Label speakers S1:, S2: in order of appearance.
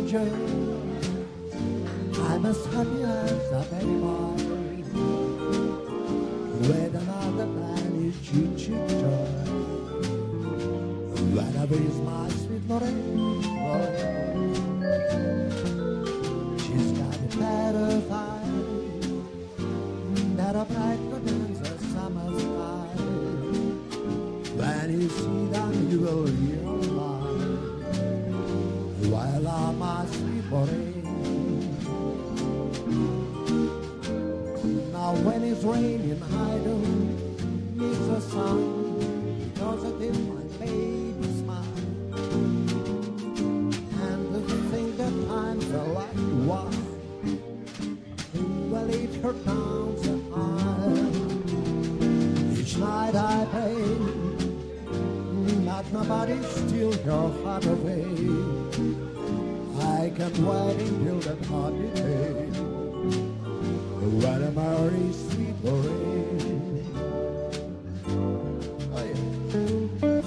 S1: stranger. I'm as happy as a baby boy with another man is choo-choo-joy. Whenever is my sweet Moreno, she's got a better fire that a bright than the summer sky. When you see them, you will realize while I'm my sweet Moreno. Now when it's raining, I don't miss the sun because it is my baby smile. And to think that times are like wine, well, it hurt down the aisle. Each night I pray that nobody steal your heart away. I can't wait until that happy day when I'm already sweet Lorraine. Oh yeah.